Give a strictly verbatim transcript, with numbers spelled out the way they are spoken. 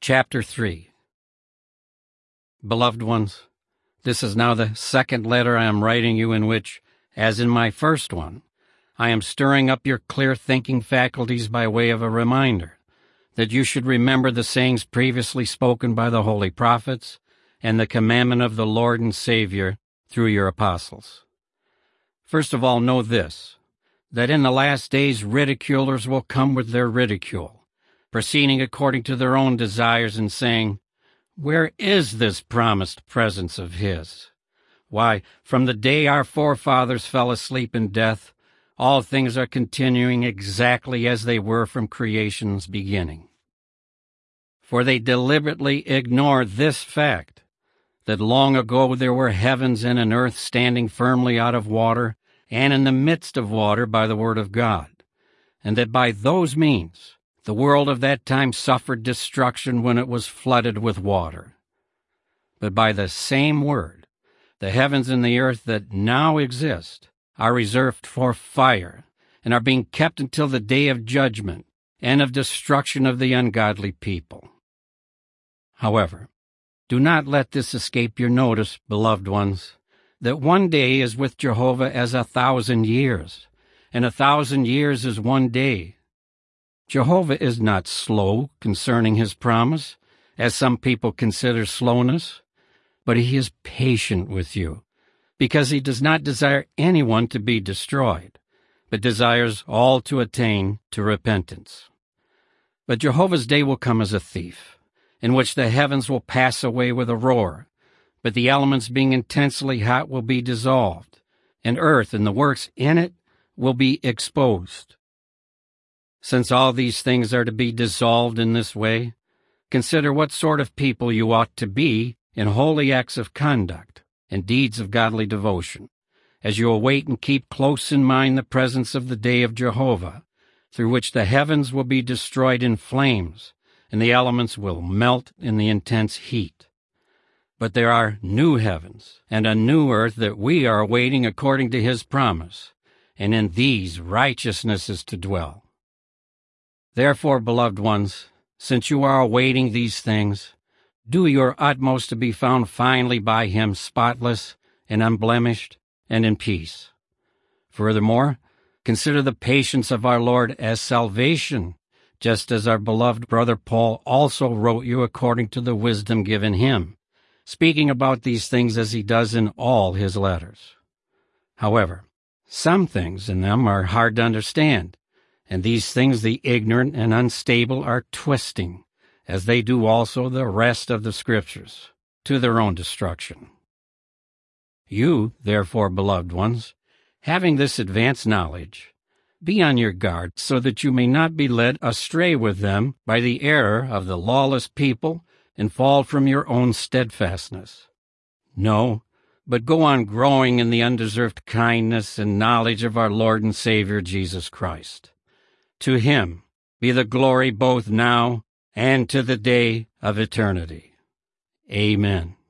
Chapter three. Beloved ones, this is now the second letter I am writing you in which, as in my first one, I am stirring up your clear-thinking faculties by way of a reminder that you should remember the sayings previously spoken by the holy prophets and the commandment of the Lord and Savior through your apostles. First of all, know this, that in the last days ridiculers will come with their ridicule, proceeding according to their own desires and saying, "Where is this promised presence of his? Why, from the day our forefathers fell asleep in death, all things are continuing exactly as they were from creation's beginning." For they deliberately ignore this fact, that long ago there were heavens and an earth standing firmly out of water and in the midst of water by the word of God, and that by those means the world of that time suffered destruction when it was flooded with water. But by the same word, the heavens and the earth that now exist are reserved for fire and are being kept until the day of judgment and of destruction of the ungodly people. However, do not let this escape your notice, beloved ones, that one day is with Jehovah as a thousand years, and a thousand years is one day. Jehovah is not slow concerning his promise, as some people consider slowness, but he is patient with you, because he does not desire anyone to be destroyed, but desires all to attain to repentance. But Jehovah's day will come as a thief, in which the heavens will pass away with a roar, but the elements being intensely hot will be dissolved, and earth and the works in it will be exposed. Since all these things are to be dissolved in this way, consider what sort of people you ought to be in holy acts of conduct and deeds of godly devotion, as you await and keep close in mind the presence of the day of Jehovah, through which the heavens will be destroyed in flames, and the elements will melt in the intense heat. But there are new heavens and a new earth that we are awaiting according to his promise, and in these righteousness is to dwell. Therefore, beloved ones, since you are awaiting these things, do your utmost to be found finally by him spotless and unblemished and in peace. Furthermore, consider the patience of our Lord as salvation, just as our beloved brother Paul also wrote you according to the wisdom given him, speaking about these things as he does in all his letters. However, some things in them are hard to understand, and these things the ignorant and unstable are twisting, as they do also the rest of the Scriptures, to their own destruction. You, therefore, beloved ones, having this advanced knowledge, be on your guard so that you may not be led astray with them by the error of the lawless people and fall from your own steadfastness. No, but go on growing in the undeserved kindness and knowledge of our Lord and Savior Jesus Christ. To him be the glory both now and to the day of eternity. Amen.